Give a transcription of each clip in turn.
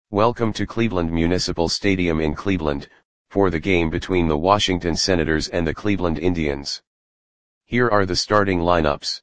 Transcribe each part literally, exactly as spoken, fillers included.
Welcome to Cleveland Municipal Stadium in Cleveland, for the game between the Washington Senators and the Cleveland Indians. Here are the starting lineups.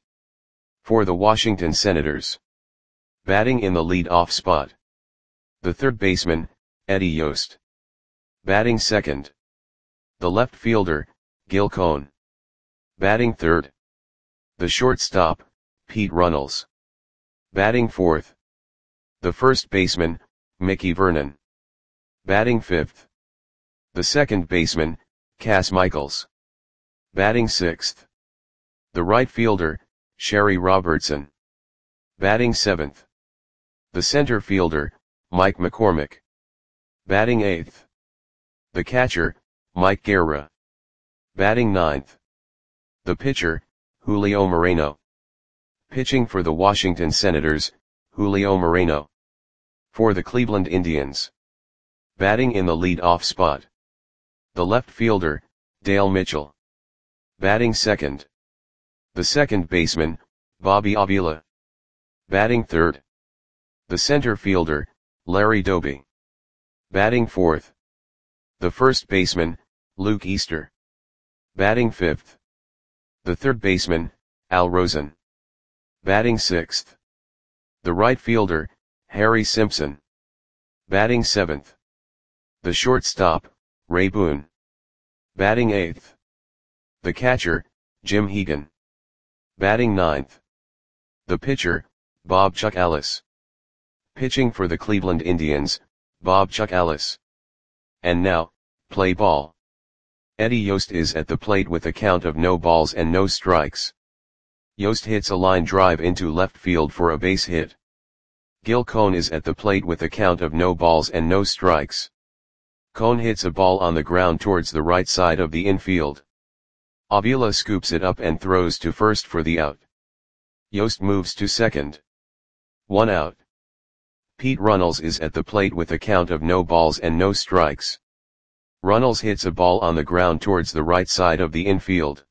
For the Washington Senators. Batting in the lead-off spot. The third baseman, Eddie Yost. Batting second. The left fielder, Gil Cohn. Batting third. The shortstop, Pete Runnels. Batting fourth. The first baseman, Mickey Vernon. Batting fifth. The second baseman, Cas Michaels. Batting sixth. The right fielder, Sherry Robertson. Batting seventh. The center fielder, Mike McCormick. Batting eighth. The catcher, Mike Guerra. Batting ninth. The pitcher, Julio Moreno. Pitching for the Washington Senators, Julio Moreno. For the Cleveland Indians. Batting in the lead-off spot. The left fielder, Dale Mitchell. Batting second. The second baseman, Bobby Avila. Batting third. The center fielder, Larry Doby. Batting fourth. The first baseman, Luke Easter. Batting fifth. The third baseman, Al Rosen. Batting sixth. The right fielder, Harry Simpson. Batting seventh. The shortstop, Ray Boone. Batting eighth. The catcher, Jim Hegan. Batting ninth. The pitcher, Bob Chuck Ellis. Pitching for the Cleveland Indians, Bob Chuck Ellis. And now, play ball. Eddie Yost is at the plate with a count of no balls and no strikes. Yost hits a line drive into left field for a base hit. Gil Cohn is at the plate with a count of no balls and no strikes. Cohn hits a ball on the ground towards the right side of the infield. Avila scoops it up and throws to first for the out. Yost moves to second. One out. Pete Runnels is at the plate with a count of no balls and no strikes. Runnels hits a ball on the ground towards the right side of the infield.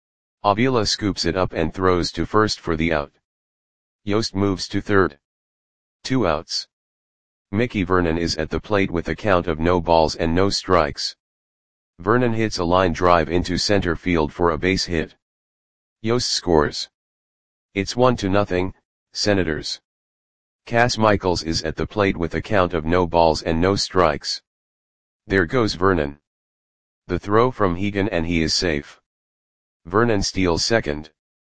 Avila scoops it up and throws to first for the out. Yost moves to third. Two outs. Mickey Vernon is at the plate with a count of no balls and no strikes. Vernon hits a line drive into center field for a base hit. Yost scores. It's one to nothing, Senators. Cas Michaels is at the plate with a count of no balls and no strikes. There goes Vernon. The throw from Hegan and he is safe. Vernon steals second.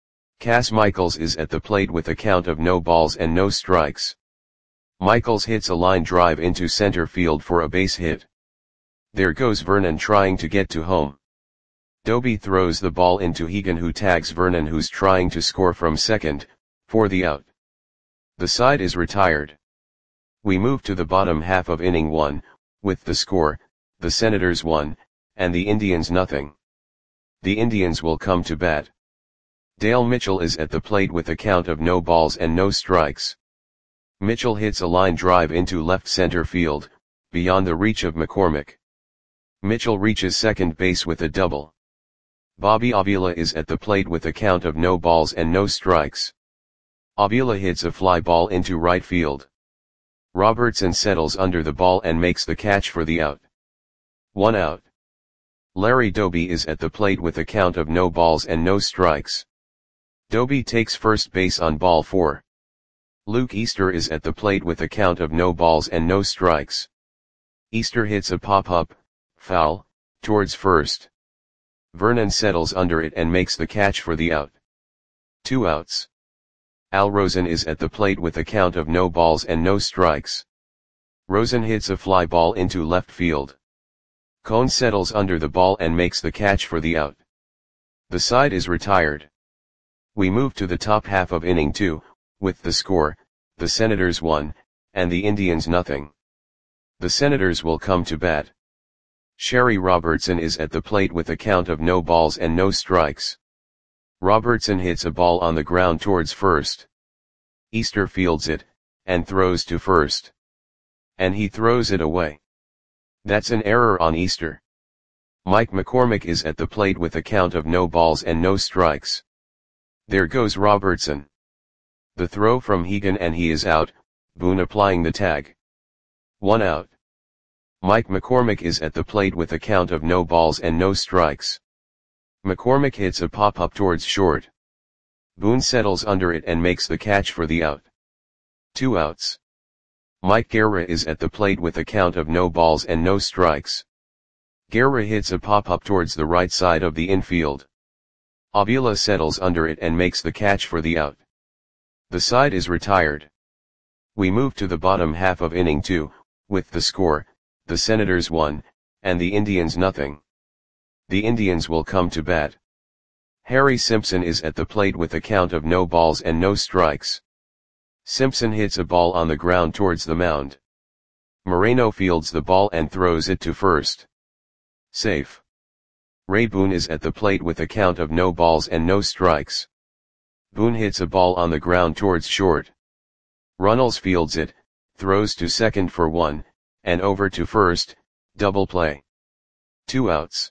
Cas Michaels is at the plate with a count of no balls and no strikes. Michaels hits a line drive into center field for a base hit. There goes Vernon trying to get to home. Doby throws the ball into Hegan, who tags Vernon, who's trying to score from second, for the out. The side is retired. We move to the bottom half of inning one, with the score, the Senators one, and the Indians nothing. The Indians will come to bat. Dale Mitchell is at the plate with a count of no balls and no strikes. Mitchell hits a line drive into left center field, beyond the reach of McCormick. Mitchell reaches second base with a double. Bobby Avila is at the plate with a count of no balls and no strikes. Avila hits a fly ball into right field. Robertson settles under the ball and makes the catch for the out. One out. Larry Doby is at the plate with a count of no balls and no strikes. Doby takes first base on ball four. Luke Easter is at the plate with a count of no balls and no strikes. Easter hits a pop-up, foul, towards first. Vernon settles under it and makes the catch for the out. Two outs. Al Rosen is at the plate with a count of no balls and no strikes. Rosen hits a fly ball into left field. Cohn settles under the ball and makes the catch for the out. The side is retired. We move to the top half of inning two, with the score, the Senators one, and the Indians nothing. The Senators will come to bat. Sherry Robertson is at the plate with a count of no balls and no strikes. Robertson hits a ball on the ground towards first. Easter fields it, and throws to first. And he throws it away. That's an error on Easter. Mike McCormick is at the plate with a count of no balls and no strikes. There goes Robertson. The throw from Hegan and he is out, Boone applying the tag. One out. Mike McCormick is at the plate with a count of no balls and no strikes. McCormick hits a pop-up towards short. Boone settles under it and makes the catch for the out. Two outs. Mike Guerra is at the plate with a count of no balls and no strikes. Guerra hits a pop-up towards the right side of the infield. Avila settles under it and makes the catch for the out. The side is retired. We move to the bottom half of inning two, with the score, the Senators one, and the Indians nothing. The Indians will come to bat. Harry Simpson is at the plate with a count of no balls and no strikes. Simpson hits a ball on the ground towards the mound. Moreno fields the ball and throws it to first. Safe. Ray Boone is at the plate with a count of no balls and no strikes. Boone hits a ball on the ground towards short. Runnels fields it, throws to second for one, and over to first, double play. Two outs.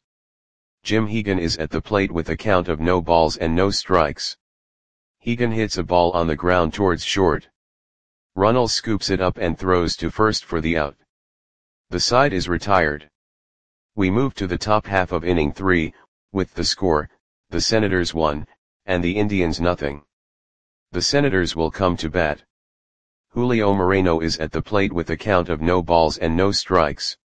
Jim Hegan is at the plate with a count of no balls and no strikes. Hegan hits a ball on the ground towards short. Runnels scoops it up and throws to first for the out. The side is retired. We move to the top half of inning three, with the score, the Senators one, and the Indians nothing. The Senators will come to bat. Julio Moreno is at the plate with a count of no balls and no strikes.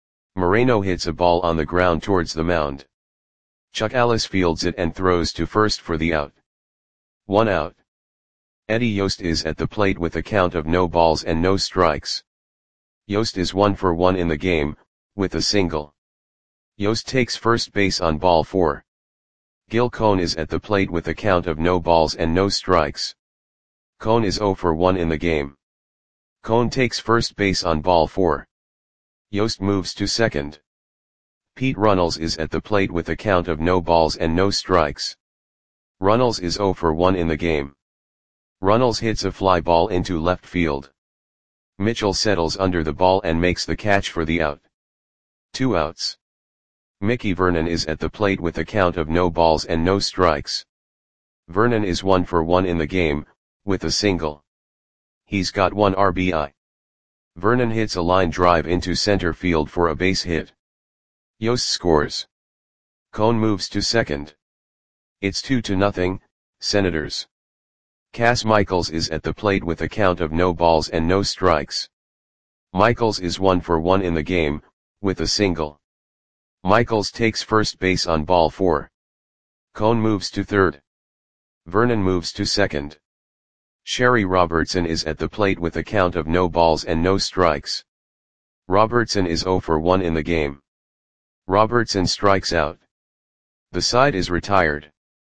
Moreno hits a ball on the ground towards the mound. Chuck Ellis fields it and throws to first for the out. One out. Eddie Yost is at the plate with a count of no balls and no strikes. Yost is one for one in the game, with a single. Yost takes first base on ball four. Gil Cone is at the plate with a count of no balls and no strikes. Cone is zero for one in the game. Cone takes first base on ball four. Yost moves to second. Pete Runnels is at the plate with a count of no balls and no strikes. Runnels is zero for one in the game. Runnels hits a fly ball into left field. Mitchell settles under the ball and makes the catch for the out. Two outs. Mickey Vernon is at the plate with a count of no balls and no strikes. Vernon is one for one in the game, with a single. He's got one R B I. Vernon hits a line drive into center field for a base hit. Yost scores. Cone moves to second. It's two to nothing, Senators. Cass Michaels is at the plate with a count of no balls and no strikes. Michaels is one for one in the game, with a single. Michaels takes first base on ball four. Cone moves to third. Vernon moves to second. Sherry Robertson is at the plate with a count of no balls and no strikes. Robertson is zero for one in the game. Robertson strikes out. The side is retired.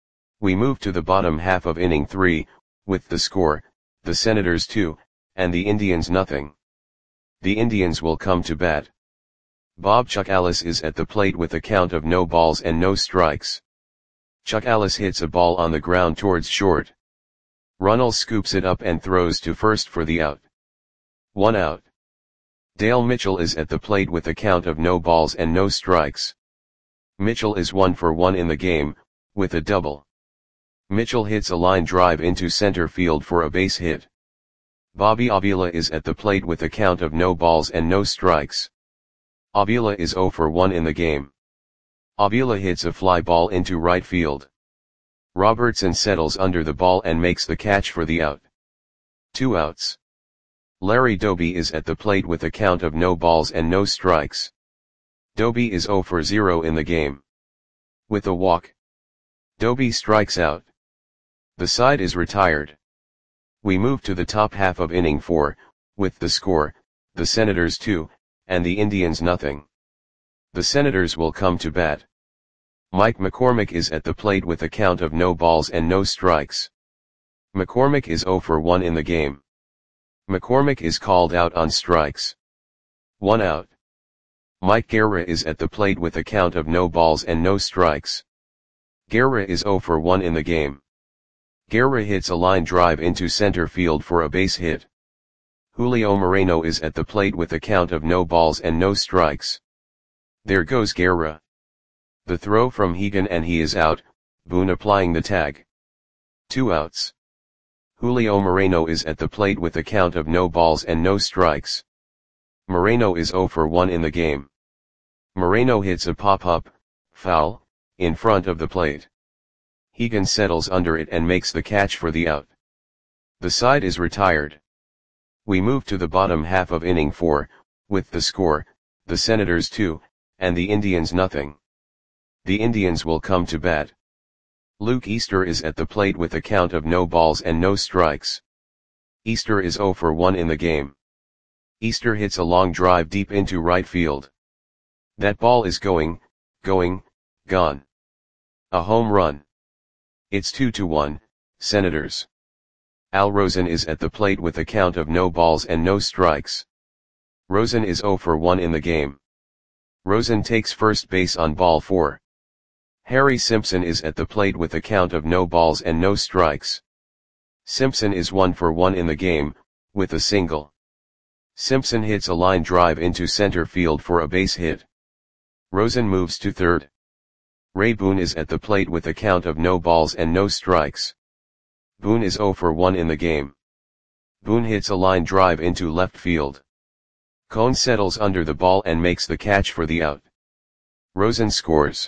We move to the bottom half of inning three, with the score, the Senators two, and the Indians nothing. The Indians will come to bat. Bob Chuck Ellis is at the plate with a count of no balls and no strikes. Chuck Ellis hits a ball on the ground towards short. Runnels scoops it up and throws to first for the out. One out. Dale Mitchell is at the plate with a count of no balls and no strikes. Mitchell is one for one in the game, with a double. Mitchell hits a line drive into center field for a base hit. Bobby Avila is at the plate with a count of no balls and no strikes. Avila is zero for one in the game. Avila hits a fly ball into right field. Robertson settles under the ball and makes the catch for the out. Two outs. Larry Doby is at the plate with a count of no balls and no strikes. Doby is zero for zero in the game. With a walk. Doby strikes out. The side is retired. We move to the top half of inning four, with the score, the Senators two, and the Indians nothing. The Senators will come to bat. Mike McCormick is at the plate with a count of no balls and no strikes. McCormick is zero for one in the game. McCormick is called out on strikes. One out. Mike Guerra is at the plate with a count of no balls and no strikes. Guerra is zero for one in the game. Guerra hits a line drive into center field for a base hit. Julio Moreno is at the plate with a count of no balls and no strikes. There goes Guerra. The throw from Hegan and he is out, Boone applying the tag. Two outs. Julio Moreno is at the plate with a count of no balls and no strikes. Moreno is zero for one in the game. Moreno hits a pop-up, foul, in front of the plate. Higgins settles under it and makes the catch for the out. The side is retired. We move to the bottom half of inning four, with the score, the Senators two, and the Indians nothing. The Indians will come to bat. Luke Easter is at the plate with a count of no balls and no strikes. Easter is zero for one in the game. Easter hits a long drive deep into right field. That ball is going, going, gone. A home run. It's two to one, Senators. Al Rosen is at the plate with a count of no balls and no strikes. Rosen is zero for one in the game. Rosen takes first base on ball four. Harry Simpson is at the plate with a count of no balls and no strikes. Simpson is one for one in the game, with a single. Simpson hits a line drive into center field for a base hit. Rosen moves to third. Ray Boone is at the plate with a count of no balls and no strikes. Boone is zero for one in the game. Boone hits a line drive into left field. Cone settles under the ball and makes the catch for the out. Rosen scores.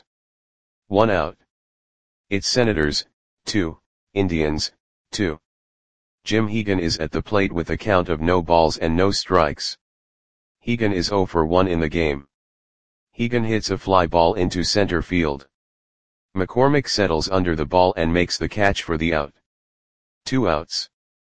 One out. It's Senators, two, Indians, two. Jim Hegan is at the plate with a count of no balls and no strikes. Hegan is zero for one in the game. Hegan hits a fly ball into center field. McCormick settles under the ball and makes the catch for the out. Two outs.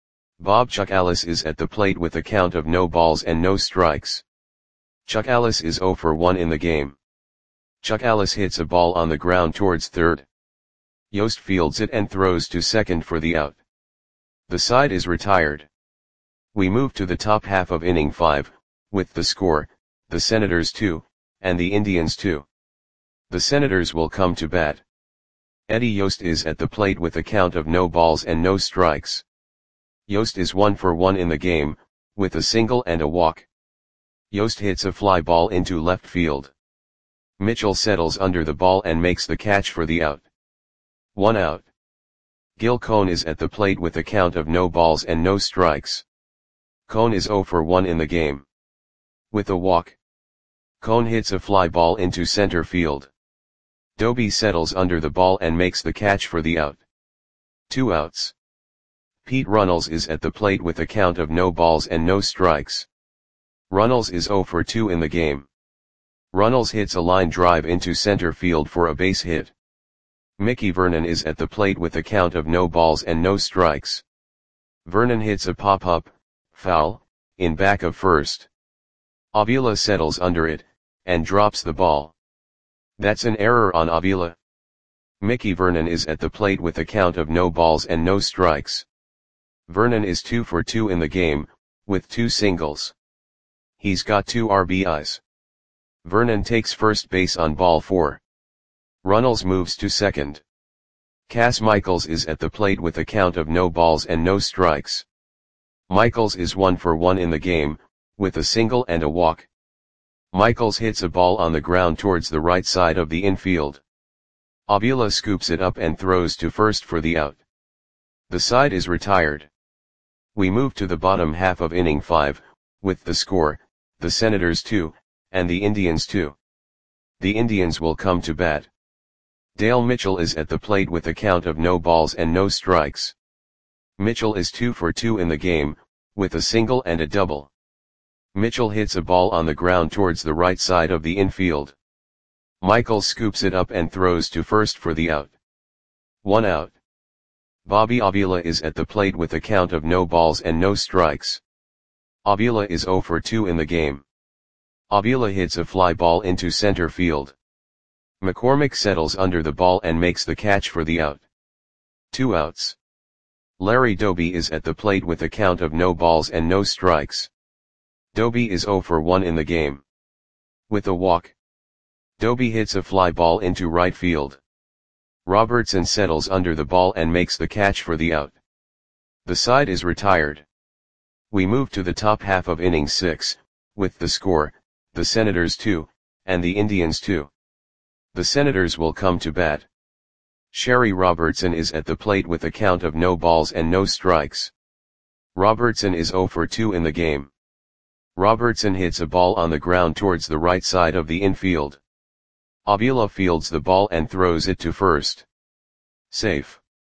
Bob Chuck Alice is at the plate with a count of no balls and no strikes. Chuck Alice is zero for one in the game. Chuck Alice hits a ball on the ground towards third. Yost fields it and throws to second for the out. The side is retired. We move to the top half of inning five, with the score, the Senators two, and the Indians two. The Senators will come to bat. Eddie Yost is at the plate with a count of no balls and no strikes. Yost is one for one in the game, with a single and a walk. Yost hits a fly ball into left field. Mitchell settles under the ball and makes the catch for the out. One out. Gil Cone is at the plate with a count of no balls and no strikes. Cone is zero for one in the game. With a walk. Cone hits a fly ball into center field. Doby settles under the ball and makes the catch for the out. Two outs. Pete Runnels is at the plate with a count of no balls and no strikes. Runnels is zero for two in the game. Runnels hits a line drive into center field for a base hit. Mickey Vernon is at the plate with a count of no balls and no strikes. Vernon hits a pop-up, foul, in back of first. Avila settles under it, and drops the ball. That's an error on Avila. Mickey Vernon is at the plate with a count of no balls and no strikes. Vernon is two for two in the game, with two singles. He's got two R B Is. Vernon takes first base on ball four. Runnels moves to second. Cass Michaels is at the plate with a count of no balls and no strikes. Michaels is one for one in the game, with a single and a walk. Michaels hits a ball on the ground towards the right side of the infield. Avila scoops it up and throws to first for the out. The side is retired. We move to the bottom half of inning five, with the score, the Senators two, and the Indians two. The Indians will come to bat. Dale Mitchell is at the plate with a count of no balls and no strikes. Mitchell is two for two in the game, with a single and a double. Mitchell hits a ball on the ground towards the right side of the infield. Michael scoops it up and throws to first for the out. One out. Bobby Avila is at the plate with a count of no balls and no strikes. Avila is zero for two in the game. Avila hits a fly ball into center field. McCormick settles under the ball and makes the catch for the out. Two outs. Larry Doby is at the plate with a count of no balls and no strikes. Doby is zero for one in the game. With a walk. Doby hits a fly ball into right field. Robertson settles under the ball and makes the catch for the out. The side is retired. We move to the top half of inning six, with the score, the Senators two, and the Indians two. The Senators will come to bat. Sherry Robertson is at the plate with a count of no balls and no strikes. Robertson is zero for two in the game. Robertson hits a ball on the ground towards the right side of the infield. Avila fields the ball and throws it to first. Safe.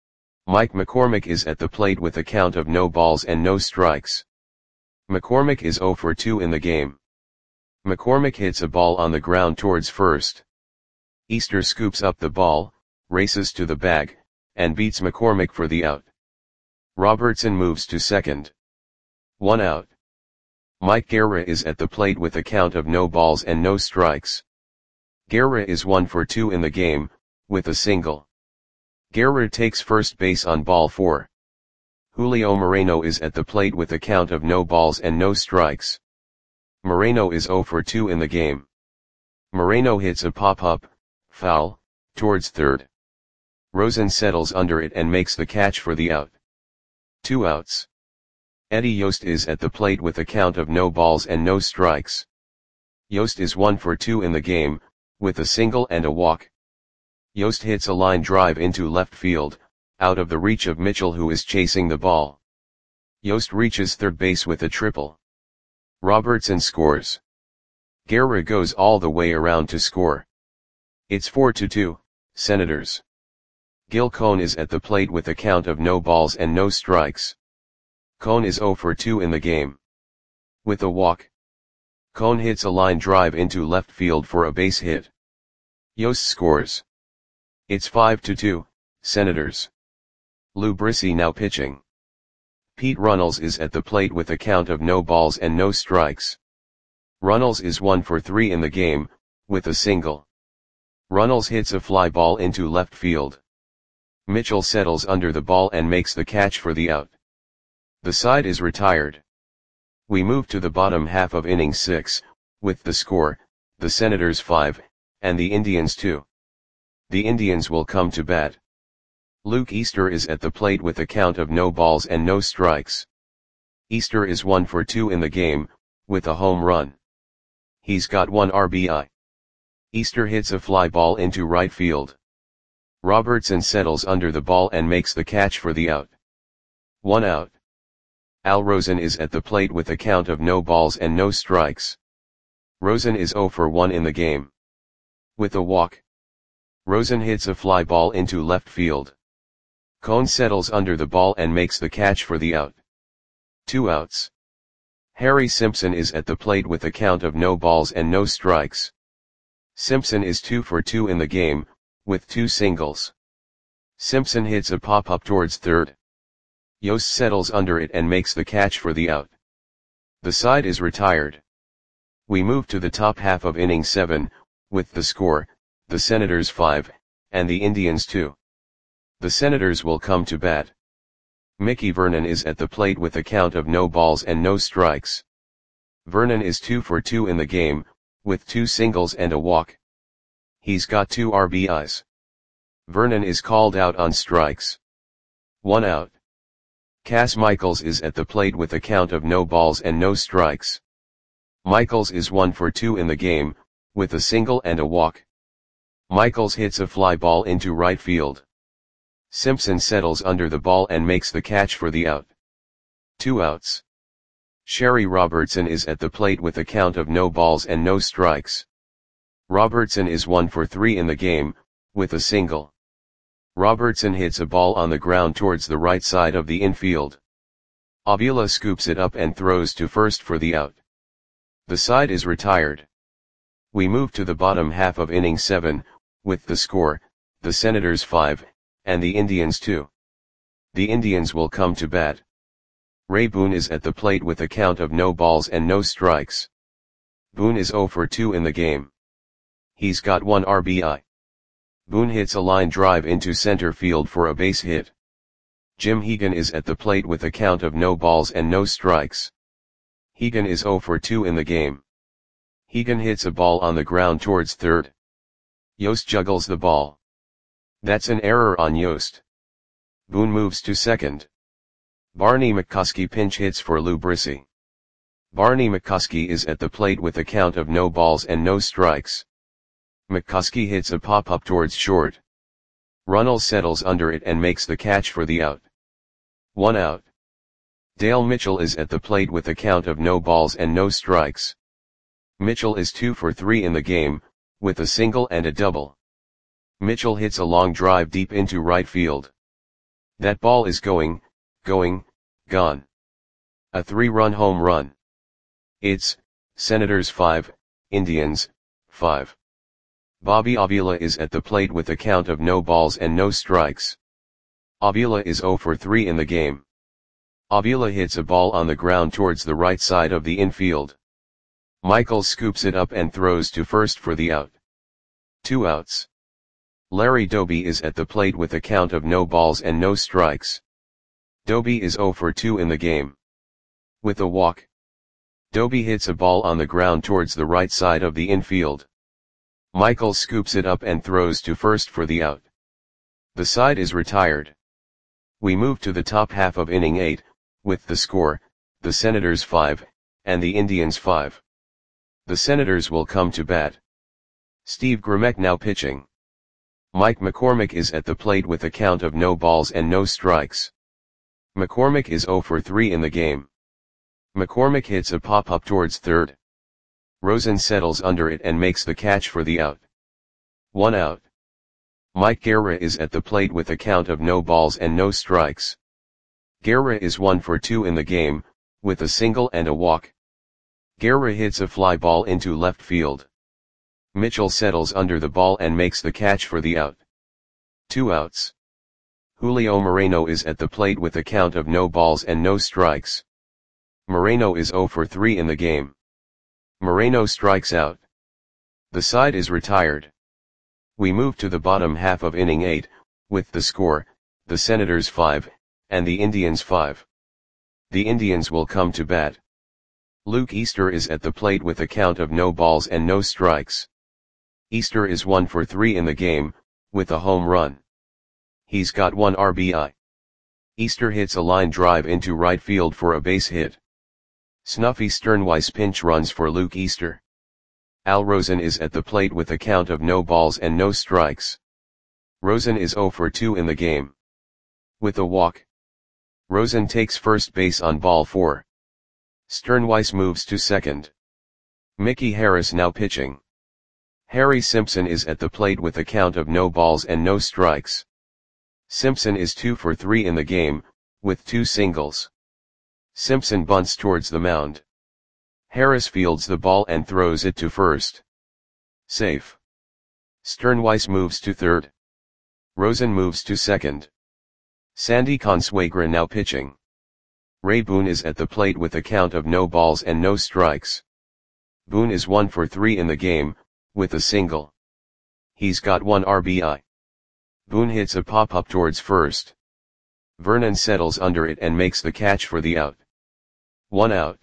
Mike McCormick is at the plate with a count of no balls and no strikes. McCormick is zero for two in the game. McCormick hits a ball on the ground towards first. Easter scoops up the ball, races to the bag, and beats McCormick for the out. Robertson moves to second. One out. Mike Guerra is at the plate with a count of no balls and no strikes. Guerra is one for two in the game, with a single. Guerra takes first base on ball four. Julio Moreno is at the plate with a count of no balls and no strikes. Moreno is zero for two in the game. Moreno hits a pop-up, foul, towards third. Rosen settles under it and makes the catch for the out. Two outs. Eddie Yost is at the plate with a count of no balls and no strikes. Yost is one for two in the game, with a single and a walk. Yost hits a line drive into left field, out of the reach of Mitchell who is chasing the ball. Yost reaches third base with a triple. Robertson scores. Guerra goes all the way around to score. It's four to two, Senators. Gil Cone is at the plate with a count of no balls and no strikes. Cone is zero for two in the game. With a walk. Cone hits a line drive into left field for a base hit. Yost scores. It's five to two, Senators. Lou Brissy now pitching. Pete Runnels is at the plate with a count of no balls and no strikes. Runnels is one for three in the game, with a single. Runnels hits a fly ball into left field. Mitchell settles under the ball and makes the catch for the out. The side is retired. We move to the bottom half of inning six, with the score, the Senators five, and the Indians two. The Indians will come to bat. Luke Easter is at the plate with a count of no balls and no strikes. Easter is one for two in the game, with a home run. He's got one R B I. Easter hits a fly ball into right field. Robertson settles under the ball and makes the catch for the out. One out. Al Rosen is at the plate with a count of no balls and no strikes. Rosen is zero for one in the game. With a walk. Rosen hits a fly ball into left field. Cone settles under the ball and makes the catch for the out. Two outs. Harry Simpson is at the plate with a count of no balls and no strikes. Simpson is two for two in the game, with two singles. Simpson hits a pop-up towards third. Yost settles under it and makes the catch for the out. The side is retired. We move to the top half of inning seven, with the score, the Senators five, and the Indians two. The Senators will come to bat. Mickey Vernon is at the plate with a count of no balls and no strikes. Vernon is two for two in the game, with two singles and a walk. He's got two R B Is. Vernon is called out on strikes. One out. Cass Michaels is at the plate with a count of no balls and no strikes. Michaels is one for two in the game, with a single and a walk. Michaels hits a fly ball into right field. Simpson settles under the ball and makes the catch for the out. Two outs. Sherry Robertson is at the plate with a count of no balls and no strikes. Robertson is one for three in the game, with a single. Robertson hits a ball on the ground towards the right side of the infield. Avila scoops it up and throws to first for the out. The side is retired. We move to the bottom half of inning seven, with the score, the Senators five, and the Indians two. The Indians will come to bat. Ray Boone is at the plate with a count of no balls and no strikes. Boone is zero for two in the game. He's got one R B I. Boone hits a line drive into center field for a base hit. Jim Hegan is at the plate with a count of no balls and no strikes. Hegan is zero for two in the game. Hegan hits a ball on the ground towards third. Yost juggles the ball. That's an error on Yost. Boone moves to second. Barney McCuskey pinch hits for Lou Brissy. Barney McCuskey is at the plate with a count of no balls and no strikes. McCuskey hits a pop-up towards short. Runnels settles under it and makes the catch for the out. One out. Dale Mitchell is at the plate with a count of no balls and no strikes. Mitchell is two for three in the game, with a single and a double. Mitchell hits a long drive deep into right field. That ball is going, going, gone. A three-run home run. It's Senators five, Indians five. Bobby Avila is at the plate with a count of no balls and no strikes. Avila is zero for three in the game. Avila hits a ball on the ground towards the right side of the infield. Michaels scoops it up and throws to first for the out. Two outs. Larry Doby is at the plate with a count of no balls and no strikes. Doby is zero for two in the game. With a walk, Doby hits a ball on the ground towards the right side of the infield. Michaels scoops it up and throws to first for the out. The side is retired. We move to the top half of inning eight, with the score, the Senators five, and the Indians five. The Senators will come to bat. Steve Grimek now pitching. Mike McCormick is at the plate with a count of no balls and no strikes. McCormick is zero for three in the game. McCormick hits a pop-up towards third. Rosen settles under it and makes the catch for the out. One out. Mike Guerra is at the plate with a count of no balls and no strikes. Guerra is one for two in the game, with a single and a walk. Guerra hits a fly ball into left field. Mitchell settles under the ball and makes the catch for the out. Two outs. Julio Moreno is at the plate with a count of no balls and no strikes. Moreno is zero for three in the game. Moreno strikes out. The side is retired. We move to the bottom half of inning eight, with the score, the Senators five, and the Indians five. The Indians will come to bat. Luke Easter is at the plate with a count of no balls and no strikes. Easter is one for three in the game, with a home run. He's got one R B I. Easter hits a line drive into right field for a base hit. Snuffy Sternweiss pinch runs for Luke Easter. Al Rosen is at the plate with a count of no balls and no strikes. Rosen is zero for two in the game. With a walk, Rosen takes first base on ball four. Sternweiss moves to second. Mickey Harris now pitching. Harry Simpson is at the plate with a count of no balls and no strikes. Simpson is two for three in the game, with two singles. Simpson bunts towards the mound. Harris fields the ball and throws it to first. Safe. Sternweiss moves to third. Rosen moves to second. Sandy Consuegra now pitching. Ray Boone is at the plate with a count of no balls and no strikes. Boone is one for three in the game, with a single. He's got one R B I. Boone hits a pop-up towards first. Vernon settles under it and makes the catch for the out. One out.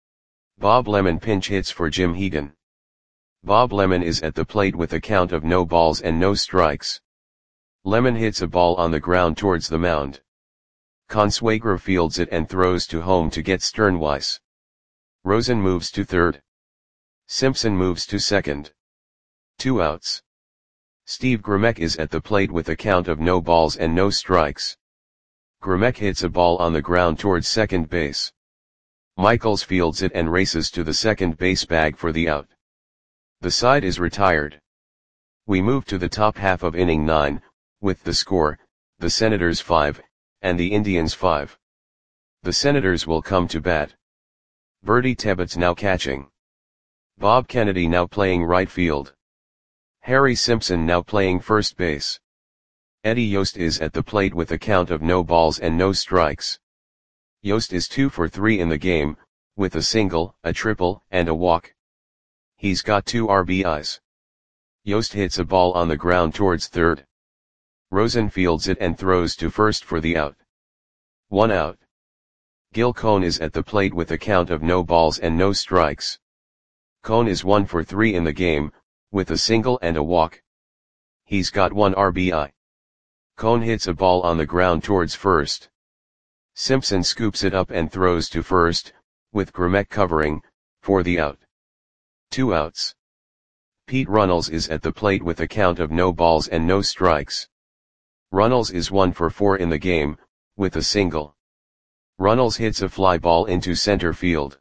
Bob Lemon pinch hits for Jim Hegan. Bob Lemon is at the plate with a count of no balls and no strikes. Lemon hits a ball on the ground towards the mound. Consuegra fields it and throws to home to get Sternweiss. Rosen moves to third. Simpson moves to second. Two outs. Steve Grimek is at the plate with a count of no balls and no strikes. Grimek hits a ball on the ground towards second base. Michaels fields it and races to the second base bag for the out. The side is retired. We move to the top half of inning nine, with the score, the Senators five, and the Indians five. The Senators will come to bat. Bertie Tebbets now catching. Bob Kennedy now playing right field. Harry Simpson now playing first base. Eddie Yost is at the plate with a count of no balls and no strikes. Yost is two for three in the game, with a single, a triple, and a walk. He's got two R B Is. Yost hits a ball on the ground towards third. Rosen fields it and throws to first for the out. One out. Gil Cohn is at the plate with a count of no balls and no strikes. Cohn is one for three in the game, with a single and a walk. He's got one R B I. Cohn hits a ball on the ground towards first. Simpson scoops it up and throws to first, with Grimek covering, for the out. Two outs. Pete Runnels is at the plate with a count of no balls and no strikes. Runnels is one for four in the game, with a single. Runnels hits a fly ball into center field.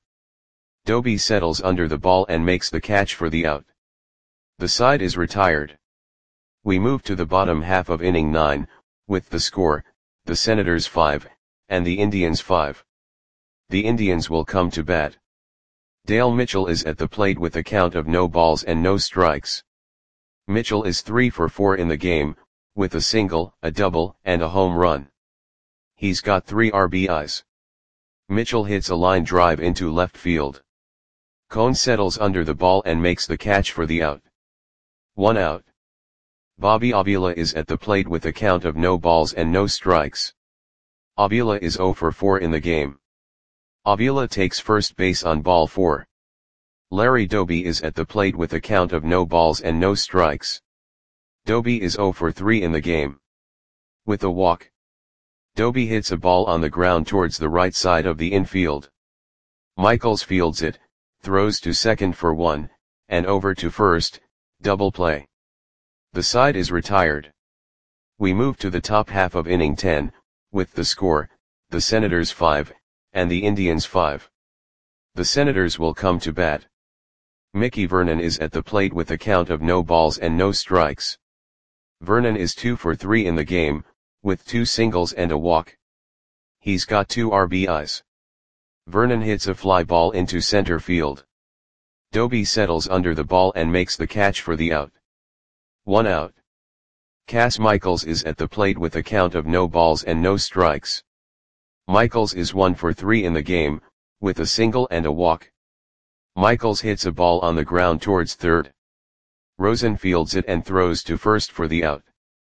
Doby settles under the ball and makes the catch for the out. The side is retired. We move to the bottom half of inning nine, with the score, the Senators five, and the Indians five. The Indians will come to bat. Dale Mitchell is at the plate with a count of no balls and no strikes. Mitchell is three for four in the game, with a single, a double, and a home run. He's got three R B Is. Mitchell hits a line drive into left field. Cone settles under the ball and makes the catch for the out. One out. Bobby Avila is at the plate with a count of no balls and no strikes. Avila is zero for four in the game. Avila takes first base on ball four. Larry Doby is at the plate with a count of no balls and no strikes. Doby is zero for three in the game. With a walk, Doby hits a ball on the ground towards the right side of the infield. Michaels fields it, throws to second for one, and over to first, double play. The side is retired. We move to the top half of inning ten, with the score, the Senators five, and the Indians five. The Senators will come to bat. Mickey Vernon is at the plate with a count of no balls and no strikes. Vernon is two for three in the game, with two singles and a walk. He's got two R B Is. Vernon hits a fly ball into center field. Doby settles under the ball and makes the catch for the out. One out. Cass Michaels is at the plate with a count of no balls and no strikes. Michaels is one for three in the game, with a single and a walk. Michaels hits a ball on the ground towards third. Rosen fields it and throws to first for the out.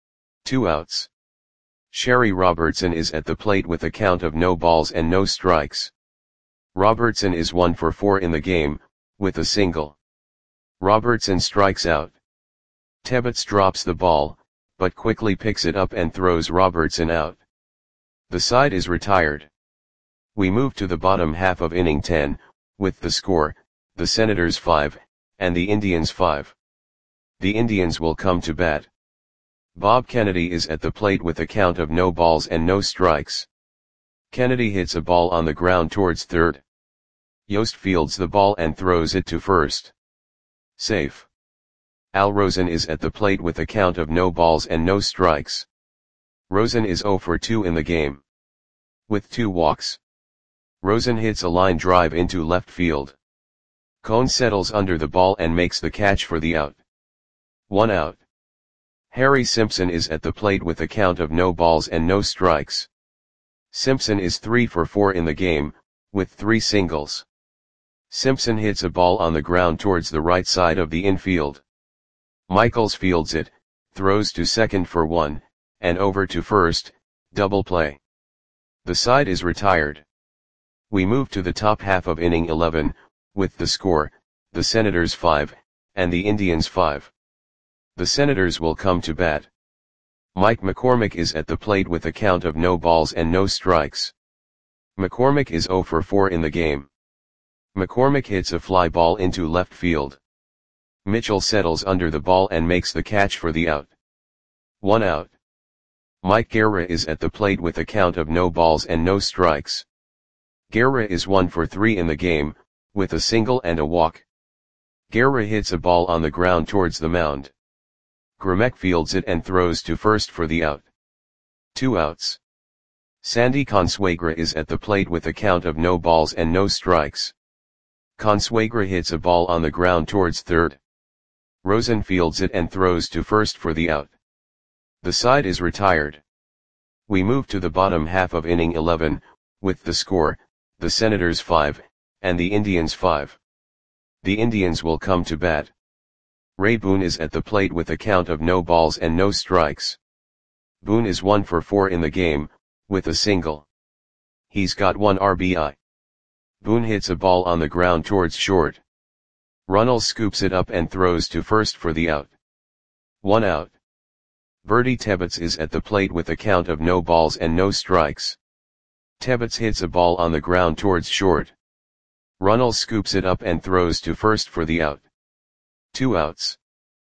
Two outs. Sherry Robertson is at the plate with a count of no balls and no strikes. Robertson is one for four in the game, with a single. Robertson strikes out. Tebbets drops the ball, but quickly picks it up and throws Robertson out. The side is retired. We move to the bottom half of inning ten, with the score, the Senators five, and the Indians five. The Indians will come to bat. Bob Kennedy is at the plate with a count of no balls and no strikes. Kennedy hits a ball on the ground towards third. Yost fields the ball and throws it to first. Safe. Al Rosen is at the plate with a count of no balls and no strikes. Rosen is zero for two in the game. With two walks, Rosen hits a line drive into left field. Cone settles under the ball and makes the catch for the out. One out. Harry Simpson is at the plate with a count of no balls and no strikes. Simpson is three for four in the game, with three singles. Simpson hits a ball on the ground towards the right side of the infield. Michaels fields it, throws to second for one, and over to first, double play. The side is retired. We move to the top half of inning eleven, with the score, the Senators five, and the Indians five. The Senators will come to bat. Mike McCormick is at the plate with a count of no balls and no strikes. McCormick is zero for four in the game. McCormick hits a fly ball into left field. Mitchell settles under the ball and makes the catch for the out. One out. Mike Guerra is at the plate with a count of no balls and no strikes. Guerra is one for three in the game, with a single and a walk. Guerra hits a ball on the ground towards the mound. Grimek fields it and throws to first for the out. Two outs. Sandy Consuegra is at the plate with a count of no balls and no strikes. Consuegra hits a ball on the ground towards third. Rosen fields it and throws to first for the out. The side is retired. We move to the bottom half of inning eleven, with the score, the Senators five, and the Indians five. The Indians will come to bat. Ray Boone is at the plate with a count of no balls and no strikes. Boone is one for four in the game, with a single. He's got one R B I. Boone hits a ball on the ground towards short. Runnels scoops it up and throws to first for the out. One out. Bertie Tebbets is at the plate with a count of no balls and no strikes. Tebbets hits a ball on the ground towards short. Runnels scoops it up and throws to first for the out. Two outs.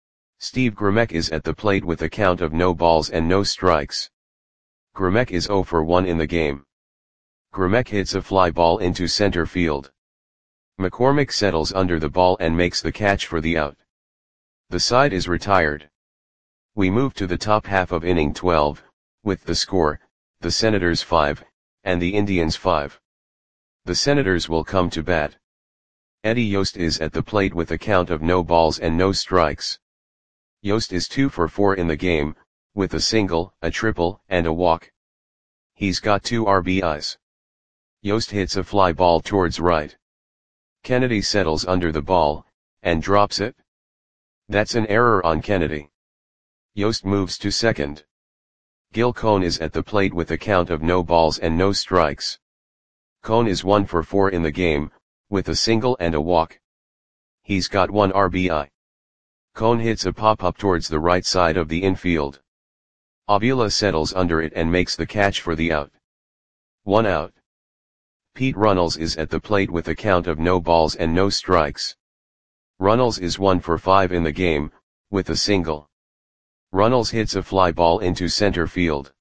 Steve Grimek is at the plate with a count of no balls and no strikes. Grimek is zero for one in the game. Gramek hits a fly ball into center field. McCormick settles under the ball and makes the catch for the out. The side is retired. We move to the top half of inning twelve, with the score, the Senators five, and the Indians five. The Senators will come to bat. Eddie Yost is at the plate with a count of no balls and no strikes. Yost is two for four in the game, with a single, a triple, and a walk. He's got two R B Is. Yost hits a fly ball towards right. Kennedy settles under the ball, and drops it. That's an error on Kennedy. Yost moves to second. Gil Cohn is at the plate with a count of no balls and no strikes. Cohn is one for four in the game, with a single and a walk. He's got one R B I. Cohn hits a pop-up towards the right side of the infield. Avila settles under it and makes the catch for the out. One out. Pete Runnels is at the plate with a count of no balls and no strikes. Runnels is one for five in the game, with a single. Runnels hits a fly ball into center field.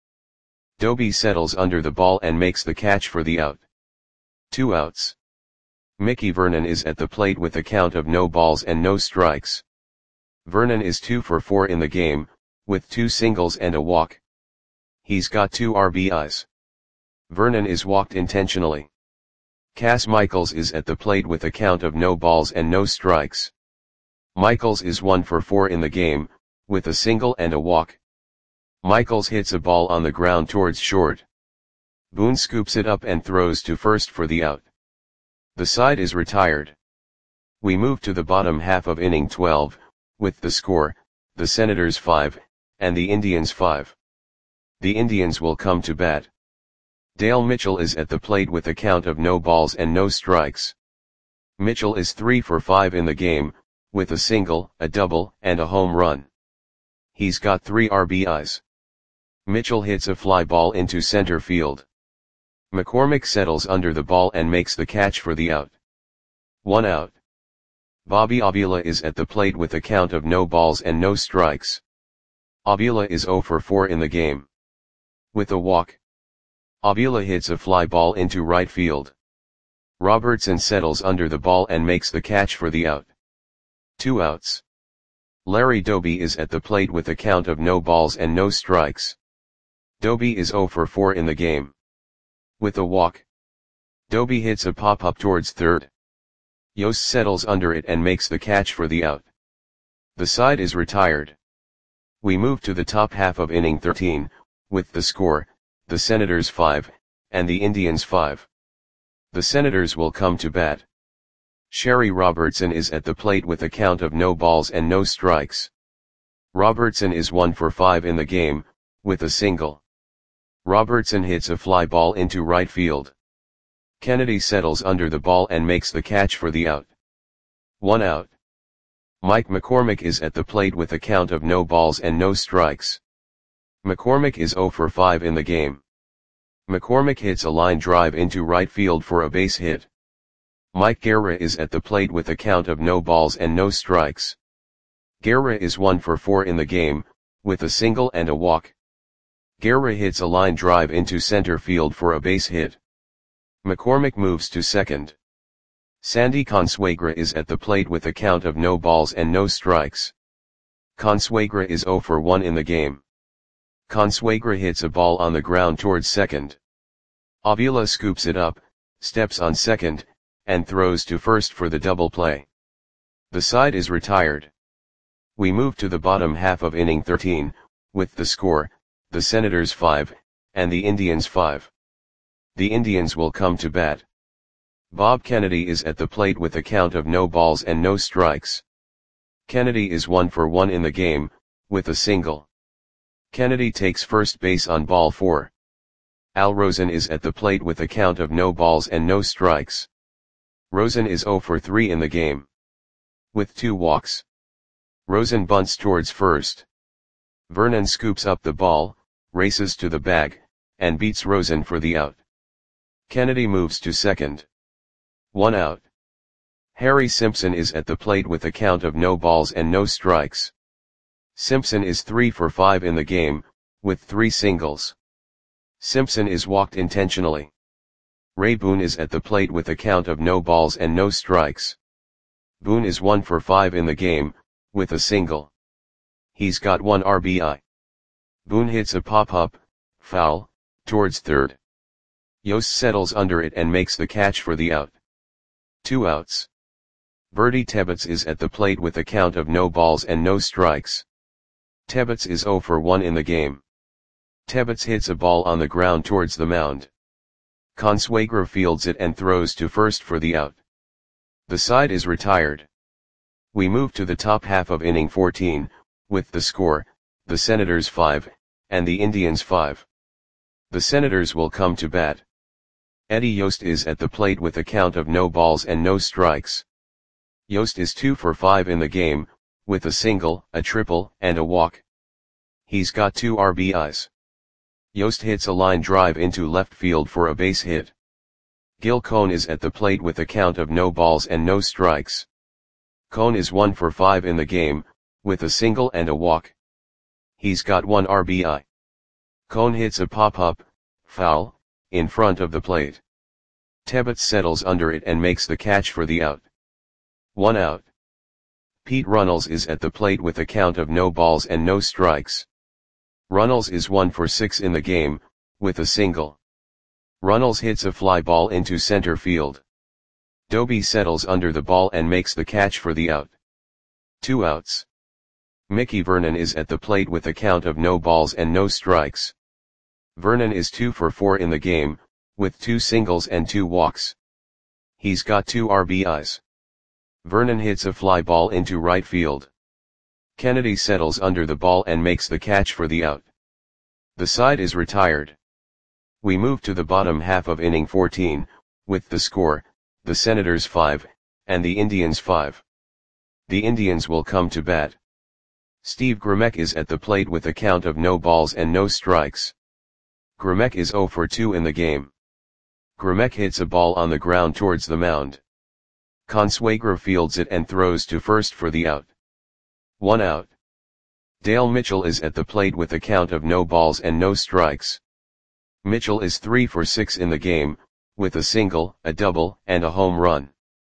Doby settles under the ball and makes the catch for the out. Two outs. Mickey Vernon is at the plate with a count of no balls and no strikes. Vernon is two for four in the game, with two singles and a walk. He's got two R B Is. Vernon is walked intentionally. Cass Michaels is at the plate with a count of no balls and no strikes. Michaels is one for four in the game, with a single and a walk. Michaels hits a ball on the ground towards short. Boone scoops it up and throws to first for the out. The side is retired. We move to the bottom half of inning twelve, with the score, the Senators five, and the Indians five. The Indians will come to bat. Dale Mitchell is at the plate with a count of no balls and no strikes. Mitchell is three for five in the game, with a single, a double, and a home run. He's got three R B Is. Mitchell hits a fly ball into center field. McCormick settles under the ball and makes the catch for the out. One out. Bobby Avila is at the plate with a count of no balls and no strikes. Avila is zero for four in the game. With a walk. Avila hits a fly ball into right field. Robertson settles under the ball and makes the catch for the out. Two outs. Larry Doby is at the plate with a count of no balls and no strikes. Doby is zero for four in the game. With a walk. Doby hits a pop-up towards third. Yost settles under it and makes the catch for the out. The side is retired. We move to the top half of inning thirteen, with the score, the Senators five, and the Indians five. The Senators will come to bat. Sherry Robertson is at the plate with a count of no balls and no strikes. Robertson is one for five in the game, with a single. Robertson hits a fly ball into right field. Kennedy settles under the ball and makes the catch for the out. One out. Mike McCormick is at the plate with a count of no balls and no strikes. McCormick is zero for five in the game. McCormick hits a line drive into right field for a base hit. Mike Guerra is at the plate with a count of no balls and no strikes. Guerra is one for four in the game, with a single and a walk. Guerra hits a line drive into center field for a base hit. McCormick moves to second. Sandy Consuegra is at the plate with a count of no balls and no strikes. Consuegra is zero for one in the game. Consuegra hits a ball on the ground towards second. Avila scoops it up, steps on second, and throws to first for the double play. The side is retired. We move to the bottom half of inning thirteen, with the score, the Senators five, and the Indians five. The Indians will come to bat. Bob Kennedy is at the plate with a count of no balls and no strikes. Kennedy is one for one in the game, with a single. Kennedy takes first base on ball four. Al Rosen is at the plate with a count of no balls and no strikes. Rosen is zero for three in the game. With two walks. Rosen bunts towards first. Vernon scoops up the ball, races to the bag, and beats Rosen for the out. Kennedy moves to second. One out. Harry Simpson is at the plate with a count of no balls and no strikes. Simpson is three for five in the game, with three singles. Simpson is walked intentionally. Ray Boone is at the plate with a count of no balls and no strikes. Boone is one for five in the game, with a single. He's got one R B I. Boone hits a pop-up, foul, towards third. Yost settles under it and makes the catch for the out. Two outs. Bertie Tebbets is at the plate with a count of no balls and no strikes. Tebbets is zero for one in the game. Tebbets hits a ball on the ground towards the mound. Consuegra fields it and throws to first for the out. The side is retired. We move to the top half of inning fourteen, with the score, the Senators five, and the Indians five. The Senators will come to bat. Eddie Yost is at the plate with a count of no balls and no strikes. Yost is two for five in the game, with a single, a triple, and a walk. He's got two R B Is. Yost hits a line drive into left field for a base hit. Gil Cohn is at the plate with a count of no balls and no strikes. Cohn is one for five in the game, with a single and a walk. He's got one R B I. Cohn hits a pop-up, foul, in front of the plate. Tebbets settles under it and makes the catch for the out. One out. Pete Runnels is at the plate with a count of no balls and no strikes. Runnels is one for six in the game, with a single. Runnels hits a fly ball into center field. Doby settles under the ball and makes the catch for the out. Two outs. Mickey Vernon is at the plate with a count of no balls and no strikes. Vernon is two for four in the game, with two singles and two walks. He's got two R B Is. Vernon hits a fly ball into right field. Kennedy settles under the ball and makes the catch for the out. The side is retired. We move to the bottom half of inning fourteen, with the score, the Senators five, and the Indians five. The Indians will come to bat. Steve Grimek is at the plate with a count of no balls and no strikes. Grimek is zero for two in the game. Grimek hits a ball on the ground towards the mound. Consuegra fields it and throws to first for the out. One out. Dale Mitchell is at the plate with a count of no balls and no strikes. Mitchell is three for six in the game, with a single, a double, and a home run.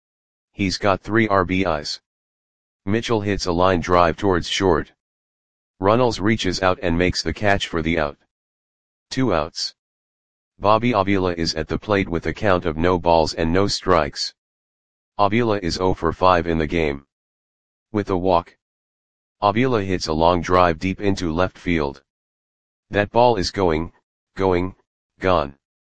He's got three R B Is. Mitchell hits a line drive towards short. Runnels reaches out and makes the catch for the out. Two outs. Bobby Avila is at the plate with a count of no balls and no strikes. Avila is zero for five in the game. With a walk. Avila hits a long drive deep into left field. That ball is going, going, gone.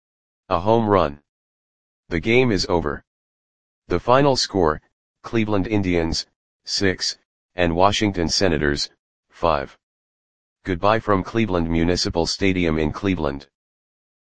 A home run. The game is over. The final score, Cleveland Indians, six, and Washington Senators, five. Goodbye from Cleveland Municipal Stadium in Cleveland.